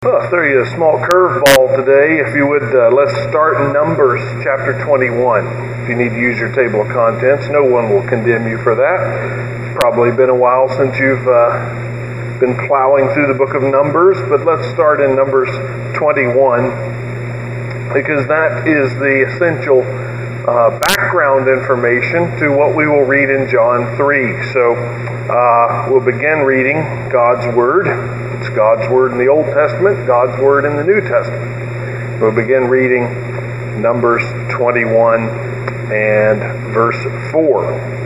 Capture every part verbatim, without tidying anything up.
I'll throw you a small curveball today. If you would, uh, let's start in Numbers chapter twenty-one. If you need to use your table of contents, no one will condemn you for that. It's probably been a while since you've uh, been plowing through the book of Numbers, but let's start in Numbers twenty-one because that is the essential uh, background information to what we will read in John three. So uh, we'll begin reading God's Word. It's God's Word in the Old Testament, God's Word in the New Testament. We'll begin reading Numbers twenty-one and verse four.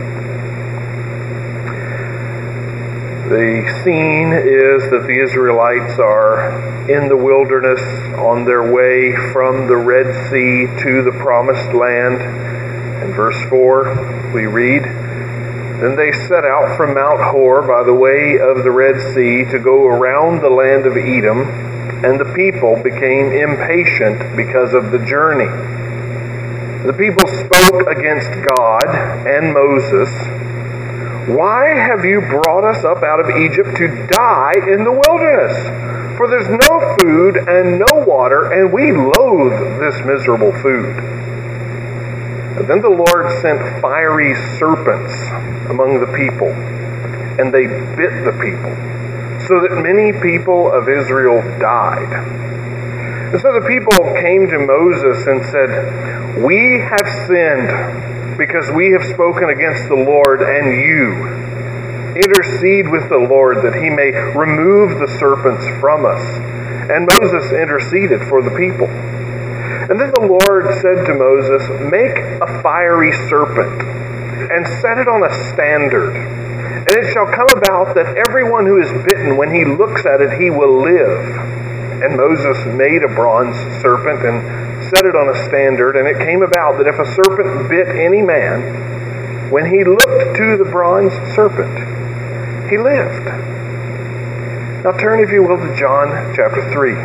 The scene is that the Israelites are in the wilderness on their way from the Red Sea to the Promised Land. In verse four, we read, "Then they set out from Mount Hor by the way of the Red Sea to go around the land of Edom, and the people became impatient because of the journey. The people spoke against God and Moses, 'Why have you brought us up out of Egypt to die in the wilderness? For there's no food and no water, and we loathe this miserable food.' And then the Lord sent fiery serpents among the people, and they bit the people, so that many people of Israel died. And so the people came to Moses and said, 'We have sinned because we have spoken against the Lord and you. Intercede with the Lord that he may remove the serpents from us.' And Moses interceded for the people. And then the Lord said to Moses, 'Make a fiery serpent and set it on a standard. And it shall come about that everyone who is bitten, when he looks at it, he will live.' And Moses made a bronze serpent and set it on a standard. And it came about that if a serpent bit any man, when he looked to the bronze serpent, he lived." Now turn, if you will, to John chapter three.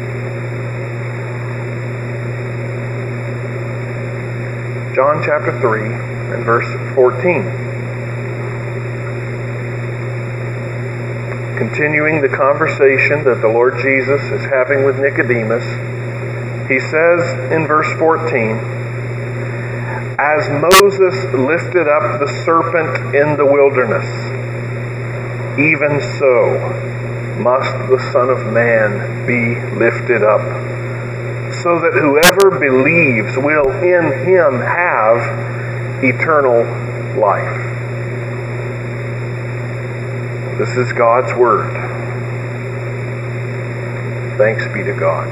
John chapter three and verse fourteen. Continuing the conversation that the Lord Jesus is having with Nicodemus, he says in verse fourteen, "As Moses lifted up the serpent in the wilderness, even so must the Son of Man be lifted up, so that whoever believes will in him have eternal life." This is God's Word. Thanks be to God.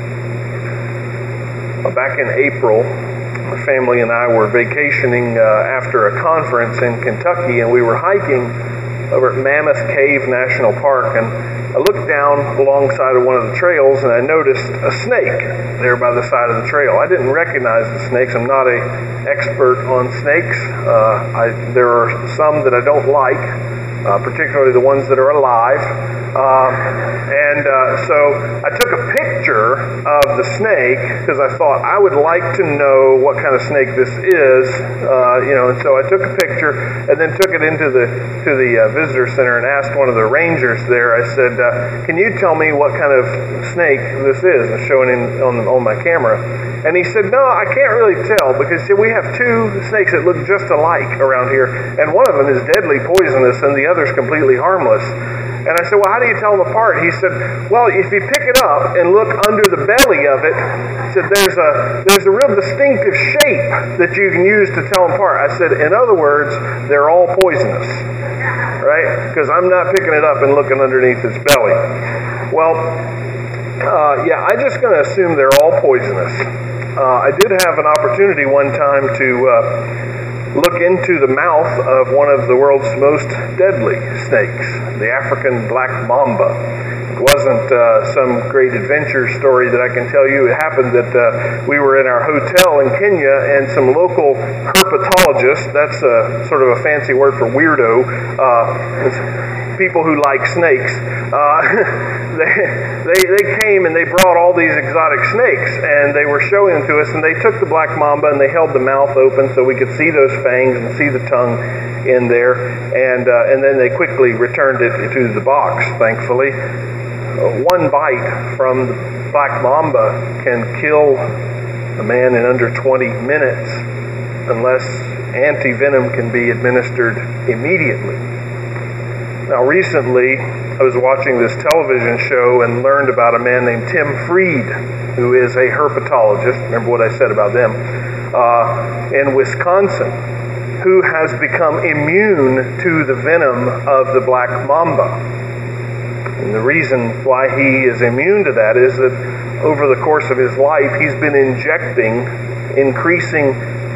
Back in April, my family and I were vacationing uh, after a conference in Kentucky, and we were hiking over at Mammoth Cave National Park, and I looked down alongside of one of the trails and I noticed a snake there by the side of the trail. I didn't recognize the snakes. I'm not an expert on snakes. Uh, I, there are some that I don't like, uh, particularly the ones that are alive. Uh, and uh, so I took a picture of the snake because I thought I would like to know what kind of snake this is, uh, you know. And so I took a picture and then took it into the to the uh, visitor center and asked one of the rangers there. I said, uh, "Can you tell me what kind of snake this is?" And showing him on on my camera, and he said, "No, I can't really tell because see, we have two snakes that look just alike around here, and one of them is deadly poisonous and the other is completely harmless." And I said, "Well, how do you tell them apart?" He said, "Well, if you pick it up and look under the belly of it," he said, there's a there's a real distinctive shape that you can use to tell them apart. I said, "In other words, they're all poisonous, right? Because I'm not picking it up and looking underneath its belly." Well, uh, yeah, I'm just going to assume they're all poisonous. Uh, I did have an opportunity one time to uh, look into the mouth of one of the world's most deadly snakes, the African black mamba. It wasn't uh, some great adventure story that I can tell you. It happened that uh, we were in our hotel in Kenya, and some local herpetologists, that's a, sort of a fancy word for weirdo, uh, people who like snakes, uh, they, they they came and they brought all these exotic snakes, and they were showing them to us, and they took the black mamba and they held the mouth open so we could see those fangs and see the tongue in there, and uh, and then they quickly returned it to the box, thankfully. one bite from the black mamba can kill a man in under twenty minutes unless anti-venom can be administered immediately. Now, recently, I was watching this television show and learned about a man named Tim Fried, who is a herpetologist, remember what I said about them, uh, in Wisconsin, who has become immune to the venom of the black mamba. And the reason why he is immune to that is that over the course of his life, he's been injecting increasing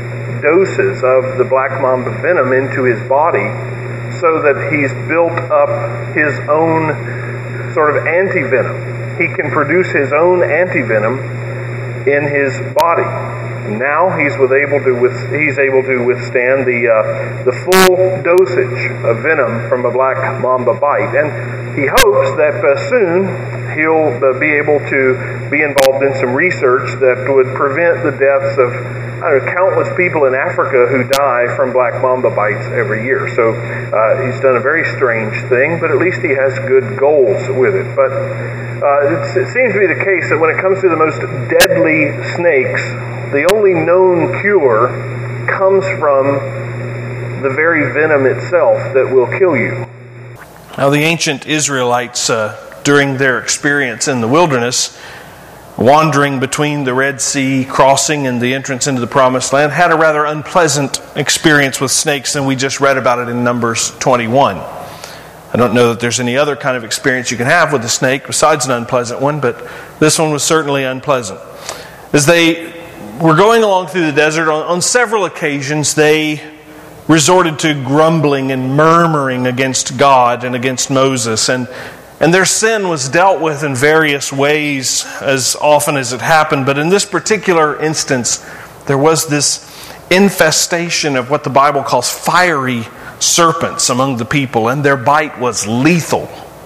doses of the black mamba venom into his body so that he's built up his own sort of anti-venom. He can produce his own anti-venom in his body. Now he's with able to with, he's able to withstand the uh, the full dosage of venom from a black mamba bite, and he hopes that uh, soon he'll uh, be able to be involved in some research that would prevent the deaths of I don't know, countless people in Africa who die from black mamba bites every year. So uh, he's done a very strange thing, but at least he has good goals with it. But uh, it seems to be the case that when it comes to the most deadly snakes, the only known cure comes from the very venom itself that will kill you. Now, the ancient Israelites, uh, during their experience in the wilderness, wandering between the Red Sea, crossing and the entrance into the Promised Land, had a rather unpleasant experience with snakes, and we just read about it in Numbers twenty-one. I don't know that there's any other kind of experience you can have with a snake besides an unpleasant one, but this one was certainly unpleasant. As they were going along through the desert, on, on several occasions they resorted to grumbling and murmuring against God and against Moses, and And their sin was dealt with in various ways as often as it happened. But in this particular instance, there was this infestation of what the Bible calls fiery serpents among the people, and their bite was lethal.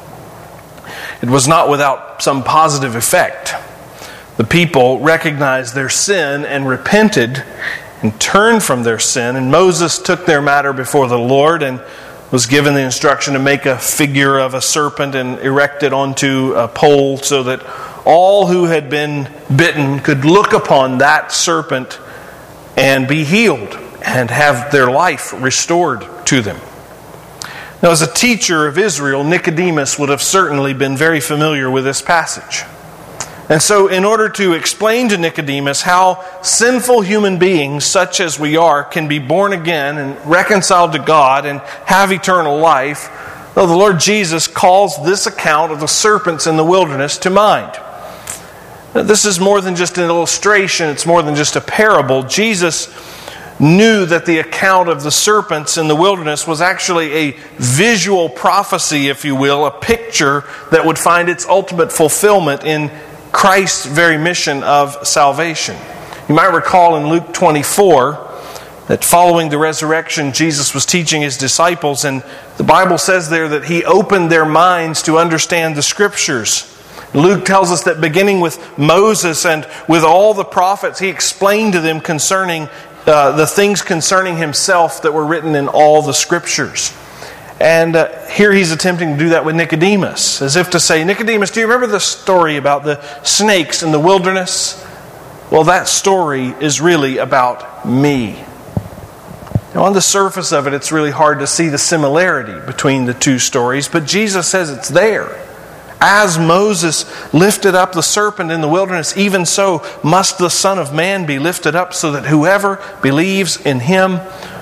It was not without some positive effect. The people recognized their sin and repented and turned from their sin, and Moses took their matter before the Lord and was given the instruction to make a figure of a serpent and erect it onto a pole so that all who had been bitten could look upon that serpent and be healed and have their life restored to them. Now, as a teacher of Israel, Nicodemus would have certainly been very familiar with this passage. And so, in order to explain to Nicodemus how sinful human beings, such as we are, can be born again and reconciled to God and have eternal life, well, the Lord Jesus calls this account of the serpents in the wilderness to mind. Now, this is more than just an illustration, it's more than just a parable. Jesus knew that the account of the serpents in the wilderness was actually a visual prophecy, if you will, a picture that would find its ultimate fulfillment in Christ's very mission of salvation. You might recall in Luke twenty-four that following the resurrection, Jesus was teaching His disciples, and the Bible says there that He opened their minds to understand the Scriptures. Luke tells us that beginning with Moses and with all the prophets, He explained to them concerning uh, the things concerning Himself that were written in all the Scriptures. And uh, here He's attempting to do that with Nicodemus, as if to say, Nicodemus, do you remember the story about the snakes in the wilderness? Well, that story is really about me. Now, on the surface of it, it's really hard to see the similarity between the two stories, but Jesus says it's there. As Moses lifted up the serpent in the wilderness, even so must the Son of Man be lifted up, so that whoever believes in Him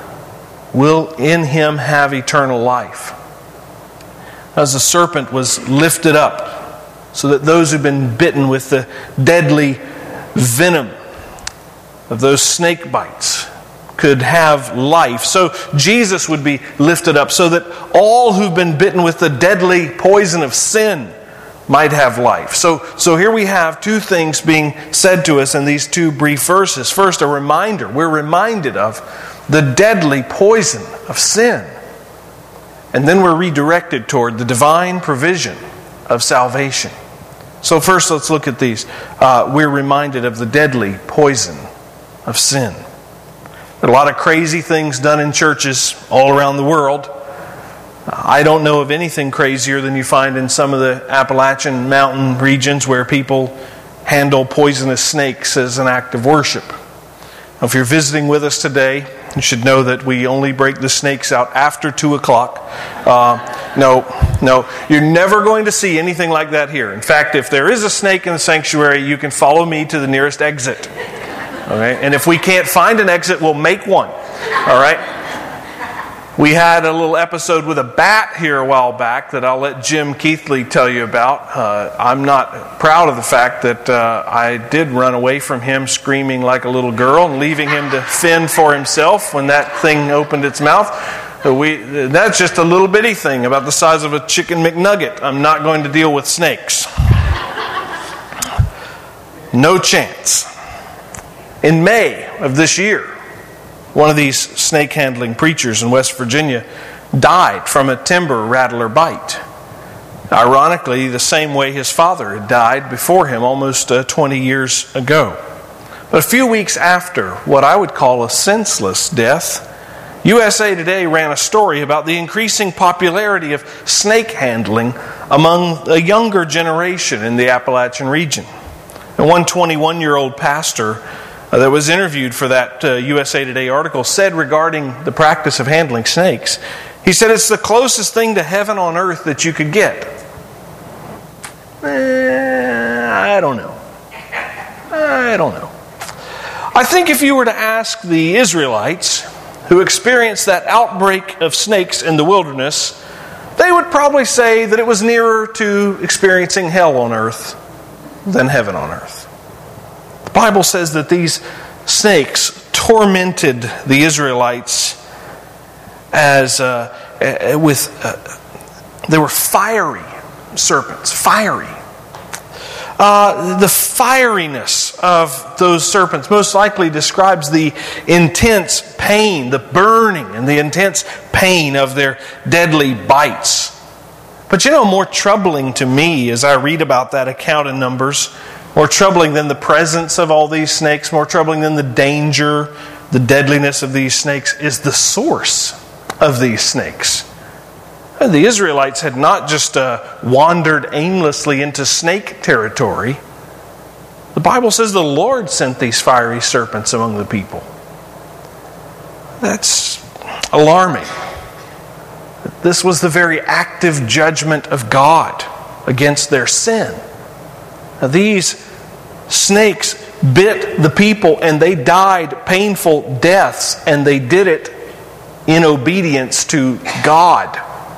will in Him have eternal life. As the serpent was lifted up, so that those who've been bitten with the deadly venom of those snake bites could have life, so Jesus would be lifted up, so that all who've been bitten with the deadly poison of sin might have life. So, so here we have two things being said to us in these two brief verses. First, a reminder. We're reminded of the deadly poison of sin. And then we're redirected toward the divine provision of salvation. So first, let's look at these. Uh, we're reminded of the deadly poison of sin. There are a lot of crazy things done in churches all around the world. I don't know of anything crazier than you find in some of the Appalachian mountain regions where people handle poisonous snakes as an act of worship. Now, if you're visiting with us today, you should know that we only break the snakes out after two o'clock. Uh, no, no, you're never going to see anything like that here. In fact, if there is a snake in the sanctuary, you can follow me to the nearest exit. Okay? And if we can't find an exit, we'll make one. All right? We had a little episode with a bat here a while back that I'll let Jim Keithley tell you about. Uh, I'm not proud of the fact that uh, I did run away from him screaming like a little girl and leaving him to fend for himself when that thing opened its mouth. We, that's just a little bitty thing about the size of a chicken McNugget. I'm not going to deal with snakes. No chance. In May of this year, one of these snake handling preachers in West Virginia died from a timber rattler bite. Ironically, the same way his father had died before him almost uh, twenty years ago. But a few weeks after what I would call a senseless death, U S A Today ran a story about the increasing popularity of snake handling among a younger generation in the Appalachian region. And one twenty-one-year-old pastor Uh, that was interviewed for that uh, U S A Today article said regarding the practice of handling snakes, he said it's the closest thing to heaven on earth that you could get. Eh, I don't know. I don't know. I think if you were to ask the Israelites who experienced that outbreak of snakes in the wilderness, they would probably say that it was nearer to experiencing hell on earth than heaven on earth. The Bible says that these snakes tormented the Israelites as uh, with uh, they were fiery serpents, fiery. Uh, the fieriness of those serpents most likely describes the intense pain, the burning and the intense pain of their deadly bites. But you know, more troubling to me as I read about that account in Numbers, more troubling than the presence of all these snakes, more troubling than the danger, the deadliness of these snakes, is the source of these snakes. The Israelites had not just uh, wandered aimlessly into snake territory. The Bible says the Lord sent these fiery serpents among the people. That's alarming. This was the very active judgment of God against their sin. Now, these snakes bit the people and they died painful deaths, and they did it in obedience to God.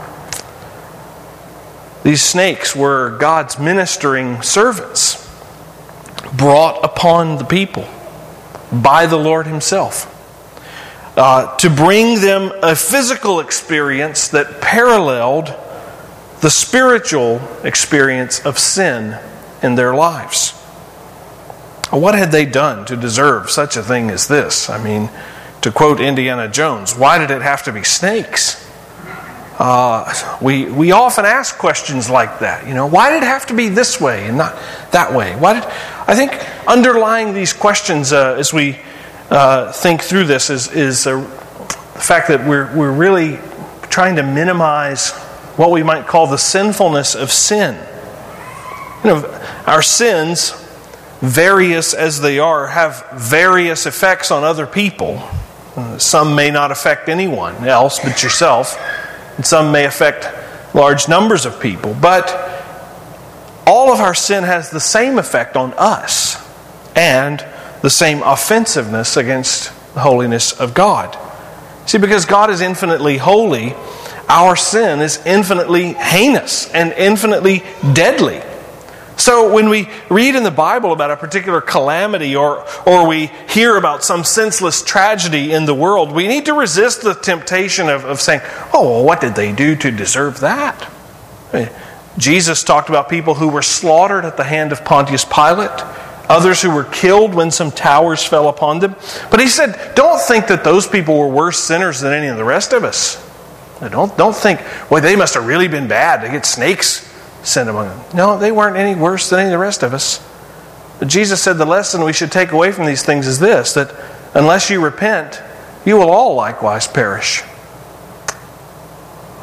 These snakes were God's ministering servants brought upon the people by the Lord Himself uh, to bring them a physical experience that paralleled the spiritual experience of sin in their lives. What had they done to deserve such a thing as this? I mean, to quote Indiana Jones, why did it have to be snakes? Uh, we we often ask questions like that. You know, why did it have to be this way and not that way? Why did I think underlying these questions uh, as we uh, think through this is is uh, the fact that we're we're really trying to minimize what we might call the sinfulness of sin. You know, our sins, various as they are, have various effects on other people. Uh, some may not affect anyone else but yourself, and some may affect large numbers of people. But all of our sin has the same effect on us and the same offensiveness against the holiness of God. See, because God is infinitely holy, our sin is infinitely heinous and infinitely deadly. So when we read in the Bible about a particular calamity or or we hear about some senseless tragedy in the world, we need to resist the temptation of, of saying, oh, well, what did they do to deserve that? Jesus talked about people who were slaughtered at the hand of Pontius Pilate, others who were killed when some towers fell upon them. But He said, don't think that those people were worse sinners than any of the rest of us. Don't, don't think, well, they must have really been bad to get snakes sent among them. No, they weren't any worse than any of the rest of us. But Jesus said the lesson we should take away from these things is this, that unless you repent, you will all likewise perish.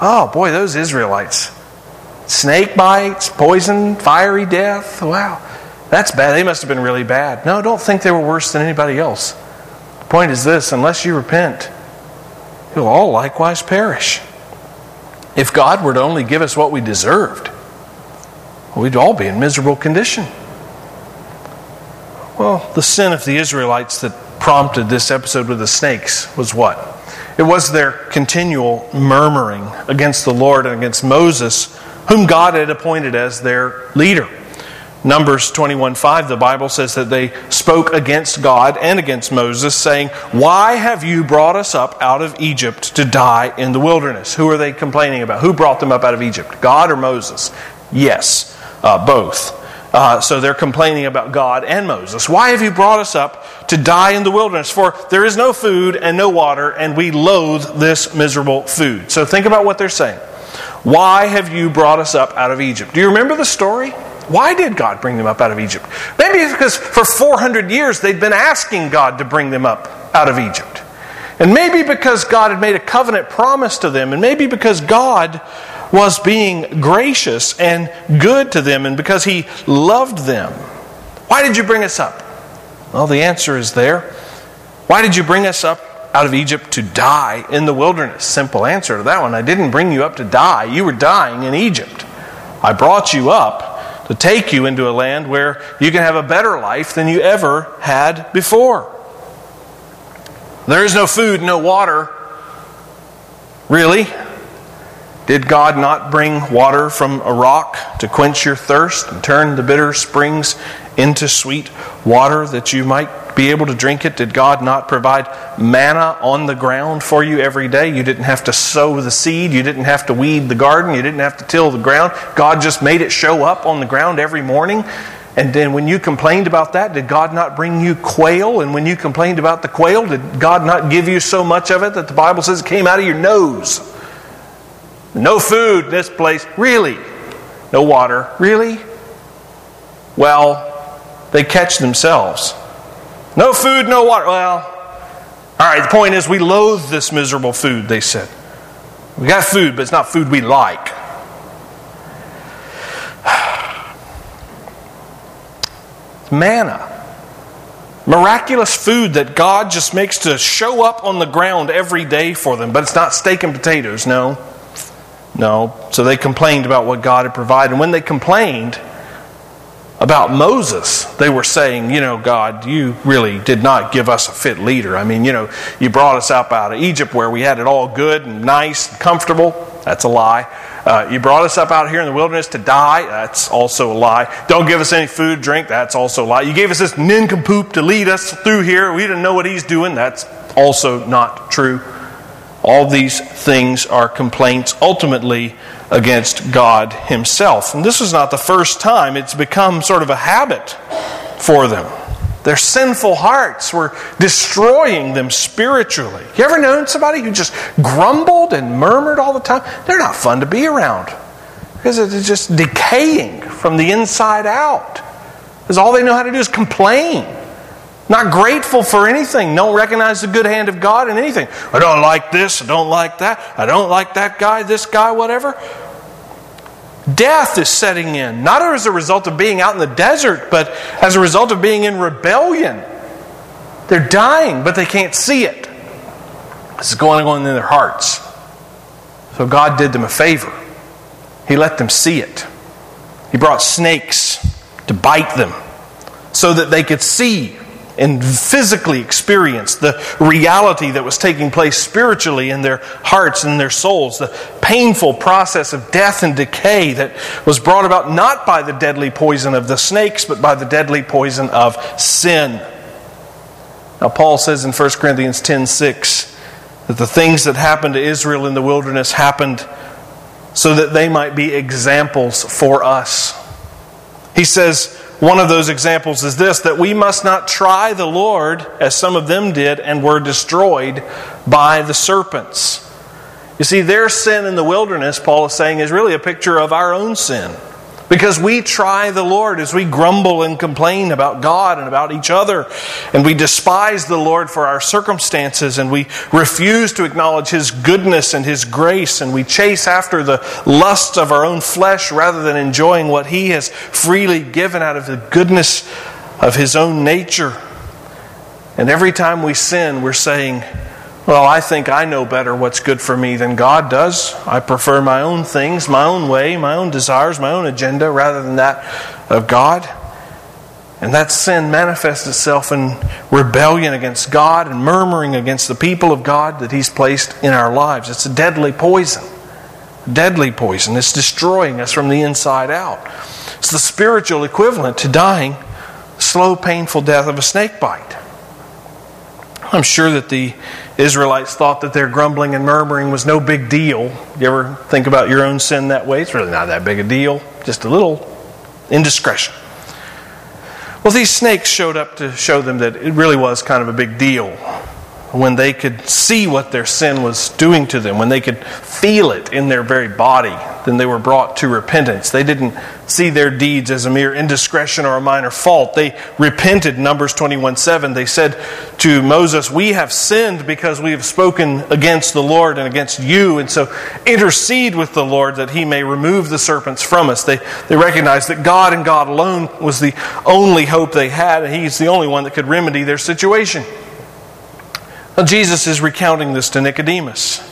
Oh boy, those Israelites. Snake bites, poison, fiery death. Wow, that's bad. They must have been really bad. No, don't think they were worse than anybody else. The point is this, unless you repent, you'll all likewise perish. If God were to only give us what we deserved, we'd all be in miserable condition. Well, the sin of the Israelites that prompted this episode with the snakes was what? It was their continual murmuring against the Lord and against Moses, whom God had appointed as their leader. Numbers twenty-one five, the Bible says that they spoke against God and against Moses, saying, "Why have you brought us up out of Egypt to die in the wilderness?" Who are they complaining about? Who brought them up out of Egypt? God or Moses? Yes, uh, both. Uh, so they're complaining about God and Moses. Why have you brought us up to die in the wilderness? For there is no food and no water, and we loathe this miserable food. So think about what they're saying. Why have you brought us up out of Egypt? Do you remember the story? Why did God bring them up out of Egypt? Maybe it's because for four hundred years they'd been asking God to bring them up out of Egypt. And maybe because God had made a covenant promise to them, and maybe because God was being gracious and good to them, and because He loved them. Why did you bring us up? Well, the answer is there. Why did you bring us up out of Egypt to die in the wilderness? Simple answer to that one. I didn't bring you up to die. You were dying in Egypt. I brought you up to take you into a land where you can have a better life than you ever had before. There is no food, no water. Really? Did God not bring water from a rock to quench your thirst and turn the bitter springs into sweet water that you might be able to drink it? Did God not provide manna on the ground for you every day? You didn't have to sow the seed. You didn't have to weed the garden. You didn't have to till the ground. God just made it show up on the ground every morning. And then when you complained about that, did God not bring you quail? And when you complained about the quail, did God not give you so much of it that the Bible says it came out of your nose? No food in this place. Really? No water. Really? Well, they catch themselves. No food, no water. Well, all right, the point is we loathe this miserable food, they said. We got food, but it's not food we like. Manna. Miraculous food that God just makes to show up on the ground every day for them. But it's not steak and potatoes, no. No. So they complained about what God had provided. And when they complained about Moses, they were saying, you know, God, you really did not give us a fit leader. I mean, you know, you brought us up out of Egypt where we had it all good and nice and comfortable. That's a lie. Uh, you brought us up out here in the wilderness to die. That's also a lie. Don't give us any food, drink. That's also a lie. You gave us this nincompoop to lead us through here. We didn't know what he's doing. That's also not true. All these things are complaints ultimately against God Himself. And this is not the first time. It's become sort of a habit for them. Their sinful hearts were destroying them spiritually. You ever known somebody who just grumbled and murmured all the time? They're not fun to be around because it's just decaying from the inside out. Because all they know how to do is complain. Not grateful for anything. Don't recognize the good hand of God in anything. I don't like this. I don't like that. I don't like that guy, this guy, whatever. Death is setting in. Not as a result of being out in the desert, but as a result of being in rebellion. They're dying, but they can't see it. This is going on in their hearts. So God did them a favor. He let them see it. He brought snakes to bite them so that they could see and physically experience the reality that was taking place spiritually in their hearts and their souls, the painful process of death and decay that was brought about not by the deadly poison of the snakes, but by the deadly poison of sin. Now, Paul says in First Corinthians ten six that the things that happened to Israel in the wilderness happened so that they might be examples for us. He says, one of those examples is this, that we must not try the Lord as some of them did and were destroyed by the serpents. You see, their sin in the wilderness, Paul is saying, is really a picture of our own sin. Because we try the Lord as we grumble and complain about God and about each other. And we despise the Lord for our circumstances. And we refuse to acknowledge His goodness and His grace. And we chase after the lusts of our own flesh rather than enjoying what He has freely given out of the goodness of His own nature. And every time we sin, we're saying, well, I think I know better what's good for me than God does. I prefer my own things, my own way, my own desires, my own agenda, rather than that of God. And that sin manifests itself in rebellion against God and murmuring against the people of God that He's placed in our lives. It's a deadly poison. Deadly poison. It's destroying us from the inside out. It's the spiritual equivalent to dying the slow, painful death of a snake bite. I'm sure that the Israelites thought that their grumbling and murmuring was no big deal. You ever think about your own sin that way? It's really not that big a deal. Just a little indiscretion. Well, these snakes showed up to show them that it really was kind of a big deal. When they could see what their sin was doing to them, when they could feel it in their very body, then they were brought to repentance. They didn't see their deeds as a mere indiscretion or a minor fault. They repented. Numbers twenty-one seven, they said to Moses, "We have sinned because we have spoken against the Lord and against you, and so intercede with the Lord that He may remove the serpents from us." They, they recognized that God and God alone was the only hope they had, and He's the only one that could remedy their situation. Now, Jesus is recounting this to Nicodemus.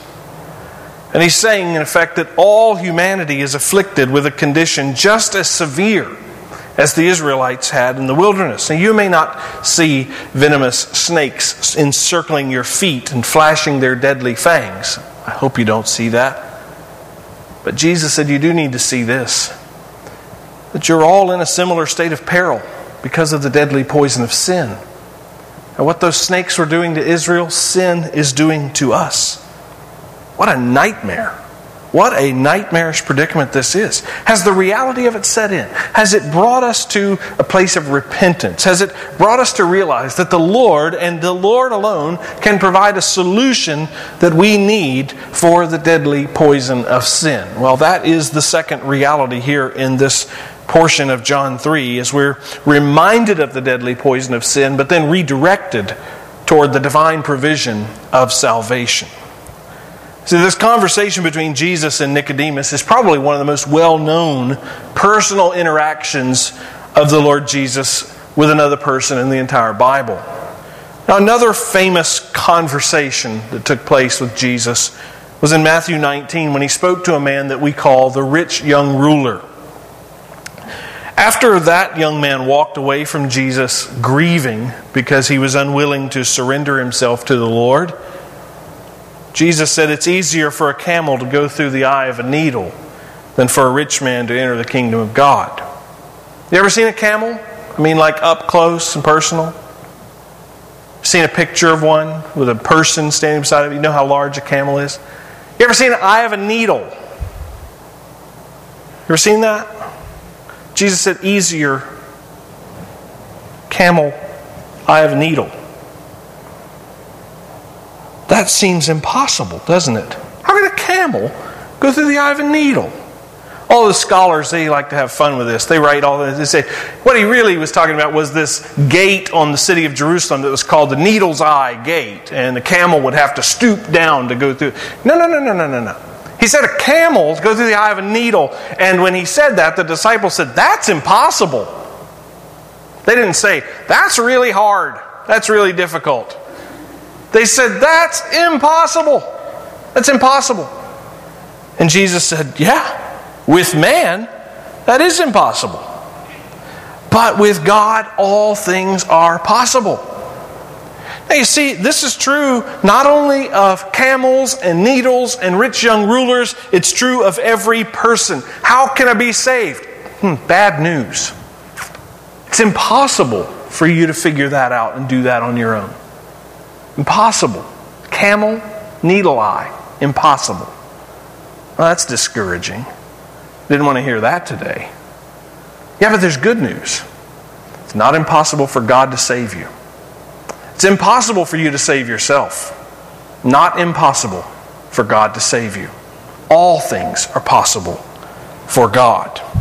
And He's saying, in effect, that all humanity is afflicted with a condition just as severe as the Israelites had in the wilderness. Now, you may not see venomous snakes encircling your feet and flashing their deadly fangs. I hope you don't see that. But Jesus said you do need to see this. That you're all in a similar state of peril because of the deadly poison of sin. And what those snakes were doing to Israel, sin is doing to us. What a nightmare. What a nightmarish predicament this is. Has the reality of it set in? Has it brought us to a place of repentance? Has it brought us to realize that the Lord and the Lord alone can provide a solution that we need for the deadly poison of sin? Well, that is the second reality here in this portion of John three, as we're reminded of the deadly poison of sin, but then redirected toward the divine provision of salvation. See, this conversation between Jesus and Nicodemus is probably one of the most well-known personal interactions of the Lord Jesus with another person in the entire Bible. Now, another famous conversation that took place with Jesus was in Matthew nineteen when He spoke to a man that we call the rich young ruler. After that young man walked away from Jesus grieving because he was unwilling to surrender himself to the Lord, Jesus said it's easier for a camel to go through the eye of a needle than for a rich man to enter the kingdom of God. You ever seen a camel? I mean, like up close and personal? Seen a picture of one with a person standing beside it? You know how large a camel is? You ever seen an eye of a needle? You ever seen that? Jesus said, easier camel, eye of a needle. That seems impossible, doesn't it? How can a camel go through the eye of a needle? All the scholars, they like to have fun with this. They write all this. They say, what he really was talking about was this gate on the city of Jerusalem that was called the Needle's Eye Gate. And the camel would have to stoop down to go through. No, no, no, no, no, no, no. He said a camel go through the eye of a needle. And when he said that, the disciples said, that's impossible. They didn't say, that's really hard. That's really difficult. They said, that's impossible. That's impossible. And Jesus said, yeah, with man, that is impossible. But with God, all things are possible. Now you see, this is true not only of camels and needles and rich young rulers, it's true of every person. How can I be saved? Hmm, bad news. It's impossible for you to figure that out and do that on your own. Impossible. Camel, needle eye. Impossible. Well, that's discouraging. Didn't want to hear that today. Yeah, but there's good news. It's not impossible for God to save you. It's impossible for you to save yourself. Not impossible for God to save you. All things are possible for God.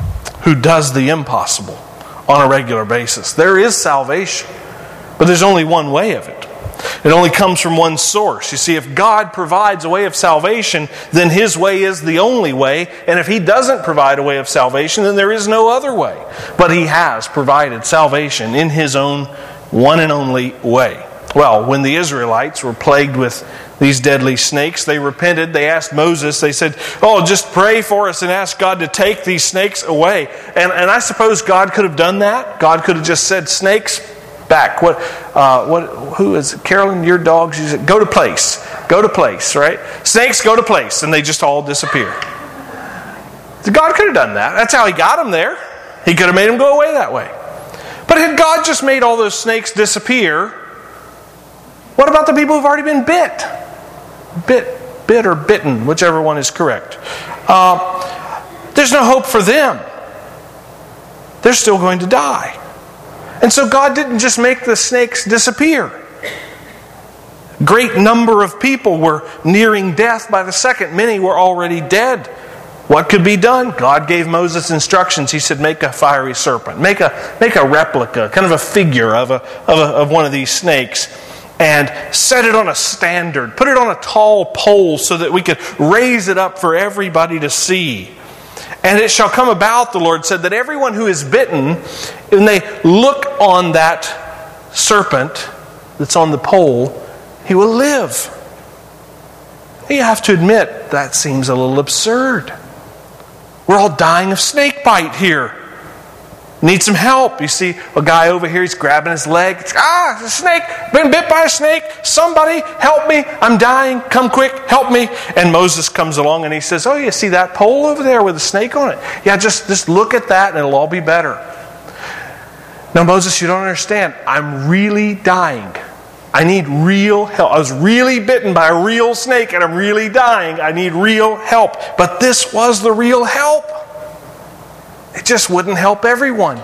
who does the impossible on a regular basis. There is salvation, but there's only one way of it. It only comes from one source. You see, if God provides a way of salvation, then His way is the only way. And if He doesn't provide a way of salvation, then there is no other way. But He has provided salvation in His own one and only way. Well, when the Israelites were plagued with these deadly snakes, they repented. They asked Moses, they said, oh, just pray for us and ask God to take these snakes away. And, and I suppose God could have done that. God could have just said, snakes, back. What? Uh, what? Who is it? Carolyn? Your dogs? You said, go to place. Go to place. Right? Snakes, go to place, and they just all disappear. God could have done that. That's how He got them there. He could have made them go away that way. But had God just made all those snakes disappear, what about the people who've already been bit? Bit, bit, or bitten, whichever one is correct. Uh, there's no hope for them. They're still going to die. And so God didn't just make the snakes disappear. Great number of people were nearing death by the second. Many were already dead. What could be done? God gave Moses instructions. He said, make a fiery serpent. Make a, make a replica, kind of a figure of, a, of, a, of one of these snakes. And set it on a standard. Put it on a tall pole so that we could raise it up for everybody to see. And it shall come about, the Lord said, that everyone who is bitten, when they look on that serpent that's on the pole, he will live. You have to admit, that seems a little absurd. We're all dying of snake bite here. Need some help. You see a guy over here, he's grabbing his leg. Ah, a snake. Been bit by a snake. Somebody help me. I'm dying. Come quick. Help me. And Moses comes along and he says, oh, you see that pole over there with a snake on it? Yeah, just, just look at that and it'll all be better. Now, Moses, you don't understand. I'm really dying. I need real help. I was really bitten by a real snake and I'm really dying. I need real help. But this was the real help. It just wouldn't help everyone.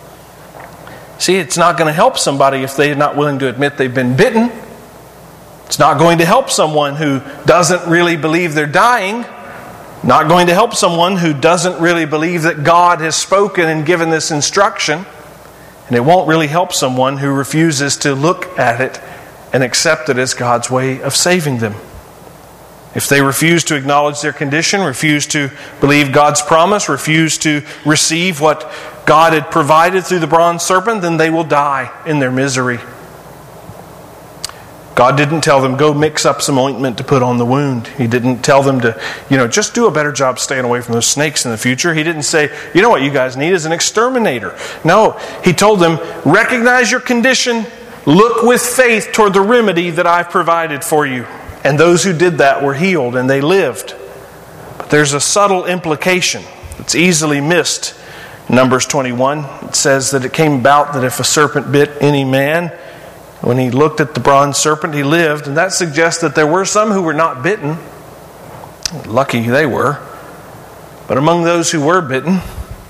See, it's not going to help somebody if they're not willing to admit they've been bitten. It's not going to help someone who doesn't really believe they're dying. Not going to help someone who doesn't really believe that God has spoken and given this instruction. And it won't really help someone who refuses to look at it and accept it as God's way of saving them. If they refuse to acknowledge their condition, refuse to believe God's promise, refuse to receive what God had provided through the bronze serpent, then they will die in their misery. God didn't tell them, go mix up some ointment to put on the wound. He didn't tell them to, you know, just do a better job staying away from those snakes in the future. He didn't say, you know what you guys need is an exterminator. No, He told them, recognize your condition, look with faith toward the remedy that I've provided for you. And those who did that were healed and they lived. But there's a subtle implication that's easily missed. In Numbers twenty-one, it says that it came about that if a serpent bit any man, when he looked at the bronze serpent, he lived. And that suggests that there were some who were not bitten. Lucky they were. But among those who were bitten,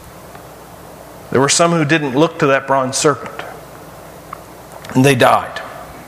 there were some who didn't look to that bronze serpent. And they died.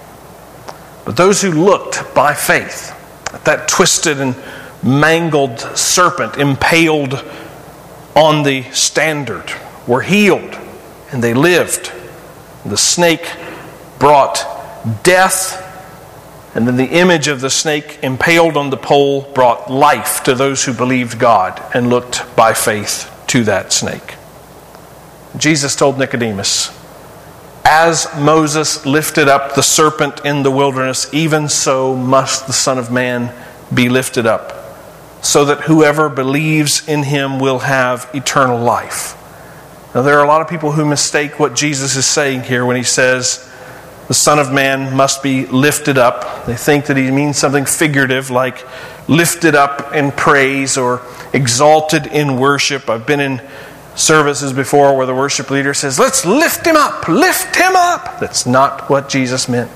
But those who looked by faith at that twisted and mangled serpent impaled on the standard were healed and they lived. The snake brought death, and then the image of the snake impaled on the pole brought life to those who believed God and looked by faith to that snake. Jesus told Nicodemus, as Moses lifted up the serpent in the wilderness, even so must the Son of Man be lifted up, so that whoever believes in Him will have eternal life. Now, there are a lot of people who mistake what Jesus is saying here when He says the Son of Man must be lifted up. They think that He means something figurative like lifted up in praise or exalted in worship. I've been in services before where the worship leader says, let's lift Him up, lift Him up. That's not what Jesus meant.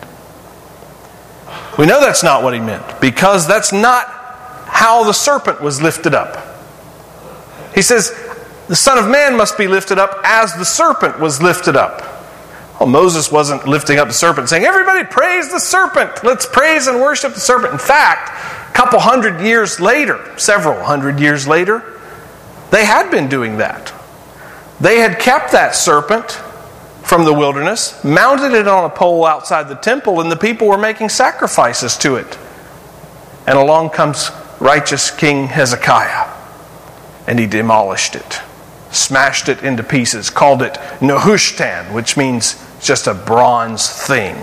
We know that's not what He meant, because that's not how the serpent was lifted up. He says, the Son of Man must be lifted up as the serpent was lifted up. Well, Moses wasn't lifting up the serpent saying, everybody praise the serpent. Let's praise and worship the serpent. In fact, a couple hundred years later, several hundred years later, they had been doing that. They had kept that serpent from the wilderness, mounted it on a pole outside the temple, and the people were making sacrifices to it. And along comes righteous King Hezekiah, and he demolished it, smashed it into pieces, called it Nehushtan, which means just a bronze thing.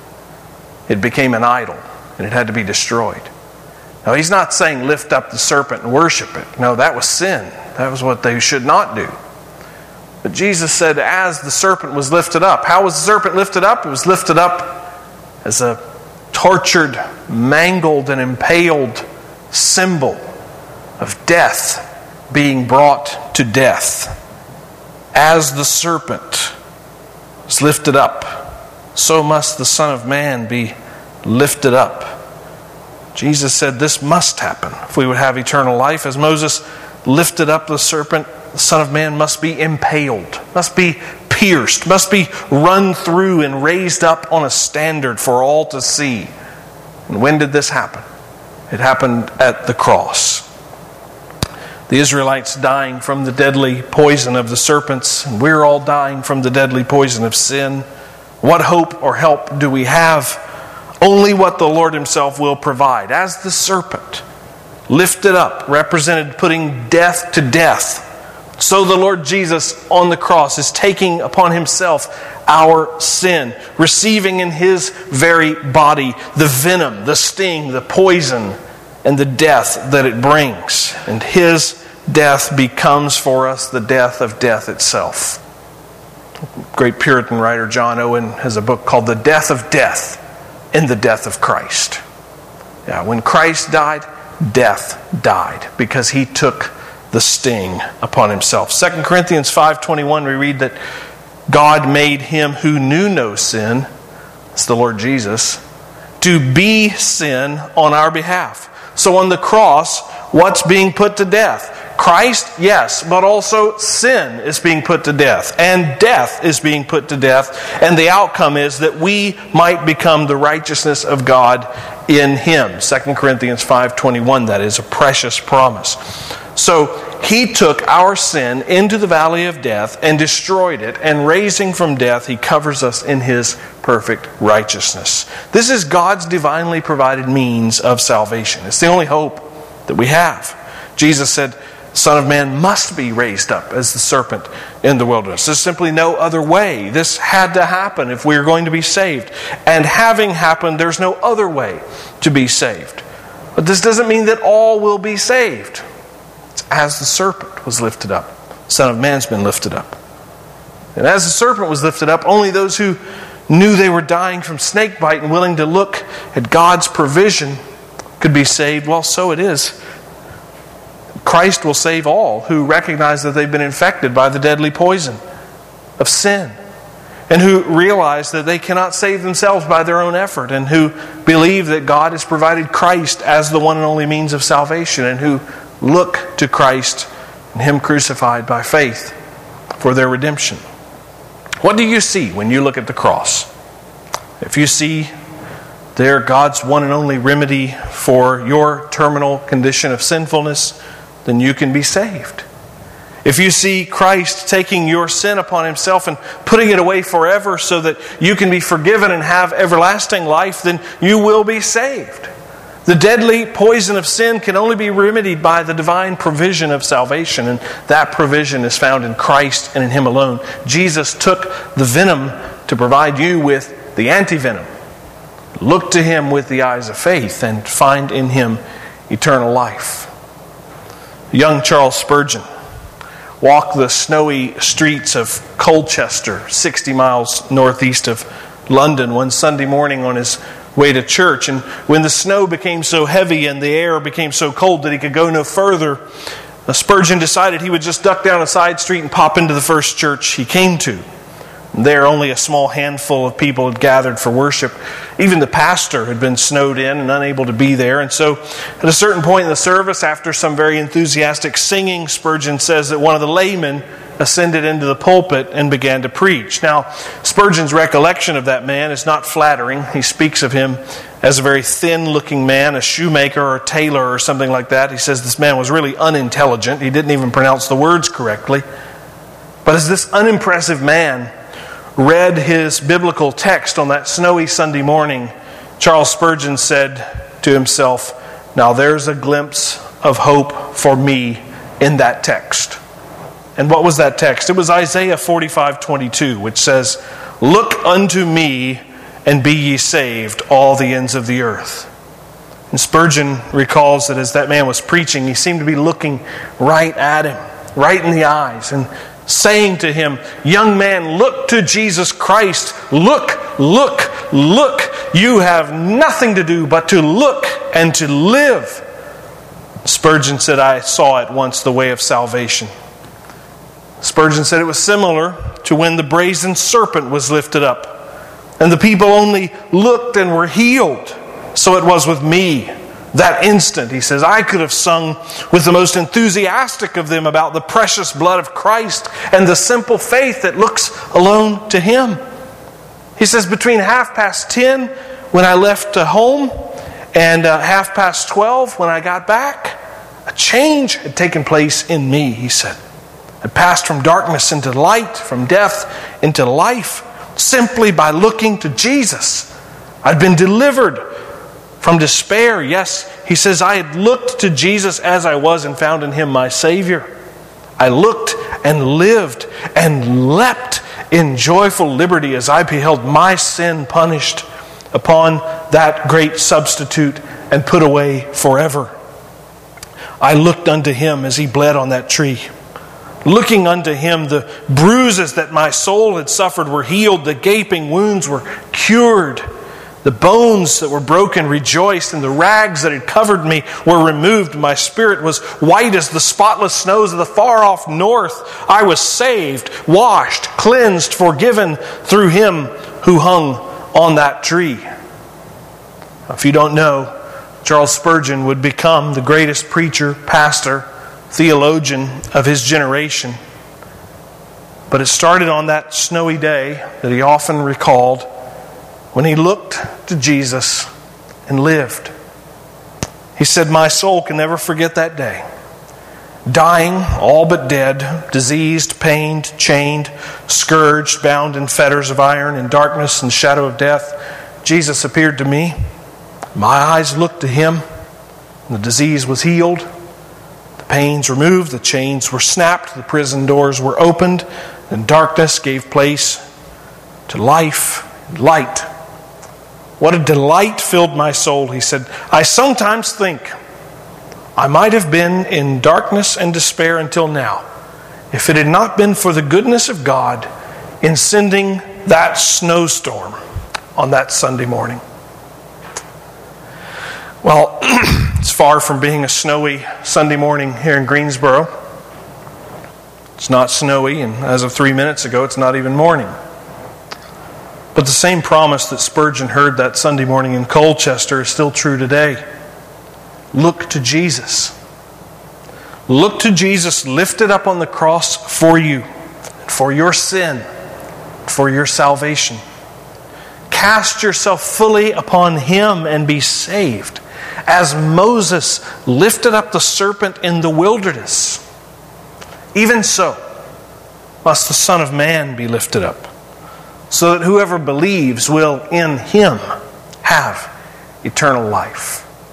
It became an idol, and it had to be destroyed. Now, he's not saying lift up the serpent and worship it. No, that was sin. That was what they should not do. But Jesus said, as the serpent was lifted up. How was the serpent lifted up? It was lifted up as a tortured, mangled, and impaled symbol of death being brought to death. As the serpent is lifted up, so must the Son of Man be lifted up. Jesus said this must happen if we would have eternal life. As Moses lifted up the serpent, the Son of Man must be impaled, must be pierced, must be run through and raised up on a standard for all to see. And when did this happen? It happened at the cross. The Israelites dying from the deadly poison of the serpents, and we're all dying from the deadly poison of sin. What hope or help do we have? Only what the Lord Himself will provide. As the serpent lifted up represented putting death to death, so the Lord Jesus on the cross is taking upon Himself our sin, receiving in His very body the venom, the sting, the poison, and the death that it brings. And His death becomes for us the death of death itself. Great Puritan writer John Owen has a book called The Death of Death in the Death of Christ. Yeah, when Christ died, death died because He took the sting upon Himself. Second Corinthians five twenty-one, we read that God made Him who knew no sin, it's the Lord Jesus, to be sin on our behalf. So on the cross, what's being put to death? Christ, yes, but also sin is being put to death. And death is being put to death. And the outcome is that we might become the righteousness of God in Him. Second Corinthians five twenty-one, that is a precious promise. So He took our sin into the valley of death and destroyed it, and raising from death, He covers us in His perfect righteousness. This is God's divinely provided means of salvation. It's the only hope that we have. Jesus said, Son of Man must be raised up as the serpent in the wilderness. There's simply no other way. This had to happen if we are going to be saved. And having happened, there's no other way to be saved. But this doesn't mean that all will be saved. It's as the serpent was lifted up, the Son of Man's been lifted up. And as the serpent was lifted up, only those who knew they were dying from snake bite and willing to look at God's provision could be saved. Well, so it is. Christ will save all who recognize that they've been infected by the deadly poison of sin, and who realize that they cannot save themselves by their own effort, and who believe that God has provided Christ as the one and only means of salvation, and who look to Christ and Him crucified by faith for their redemption. What do you see when you look at the cross? If you see there God's one and only remedy for your terminal condition of sinfulness, then you can be saved. If you see Christ taking your sin upon Himself and putting it away forever so that you can be forgiven and have everlasting life, then you will be saved. The deadly poison of sin can only be remedied by the divine provision of salvation, and that provision is found in Christ and in Him alone. Jesus took the venom to provide you with the antivenom. Look to Him with the eyes of faith and find in Him eternal life. Young Charles Spurgeon walked the snowy streets of Colchester, sixty miles northeast of London, one Sunday morning on his way to church. And when the snow became so heavy and the air became so cold that he could go no further, Spurgeon decided he would just duck down a side street and pop into the first church he came to. There, only a small handful of people had gathered for worship. Even the pastor had been snowed in and unable to be there. And so, at a certain point in the service, after some very enthusiastic singing, Spurgeon says that one of the laymen ascended into the pulpit and began to preach. Now, Spurgeon's recollection of that man is not flattering. He speaks of him as a very thin-looking man, a shoemaker or a tailor or something like that. He says this man was really unintelligent. He didn't even pronounce the words correctly. But as this unimpressive man read his biblical text on that snowy Sunday morning, Charles Spurgeon said to himself, "Now there's a glimpse of hope for me in that text." And what was that text? It was Isaiah forty-five twenty-two, which says, "Look unto me, and be ye saved, all the ends of the earth." And Spurgeon recalls that as that man was preaching, he seemed to be looking right at him, right in the eyes, and saying to him, "Young man, look to Jesus Christ. Look, look, look. You have nothing to do but to look and to live." Spurgeon said, "I saw at once the way of salvation." Spurgeon said it was similar to when the brazen serpent was lifted up, and the people only looked and were healed. So it was with me. That instant, he says, I could have sung with the most enthusiastic of them about the precious blood of Christ and the simple faith that looks alone to Him. He says, between half past ten when I left home and uh, half past twelve when I got back, a change had taken place in me, he said. I passed from darkness into light, from death into life, simply by looking to Jesus. I'd been delivered from despair. Yes, he says, I had looked to Jesus as I was and found in Him my Savior. I looked and lived and leapt in joyful liberty as I beheld my sin punished upon that great substitute and put away forever. I looked unto Him as He bled on that tree. Looking unto Him, the bruises that my soul had suffered were healed. The gaping wounds were cured. The bones that were broken rejoiced, and the rags that had covered me were removed. My spirit was white as the spotless snows of the far-off north. I was saved, washed, cleansed, forgiven through Him who hung on that tree. If you don't know, Charles Spurgeon would become the greatest preacher, pastor, theologian of his generation. But it started on that snowy day that he often recalled, when he looked to Jesus and lived. He said, my soul can never forget that day. Dying, all but dead, diseased, pained, chained, scourged, bound in fetters of iron, in darkness and shadow of death, Jesus appeared to me. My eyes looked to Him. The disease was healed. The pains removed. The chains were snapped. The prison doors were opened. And darkness gave place to life and light. What a delight filled my soul, he said. I sometimes think I might have been in darkness and despair until now if it had not been for the goodness of God in sending that snowstorm on that Sunday morning. Well, it's far from being a snowy Sunday morning here in Greensboro. It's not snowy, and as of three minutes ago, it's not even morning. But the same promise that Spurgeon heard that Sunday morning in Colchester is still true today. Look to Jesus. Look to Jesus lifted up on the cross for you, for your sin, for your salvation. Cast yourself fully upon Him and be saved, as Moses lifted up the serpent in the wilderness. Even so must the Son of Man be lifted up, so that whoever believes will in Him have eternal life.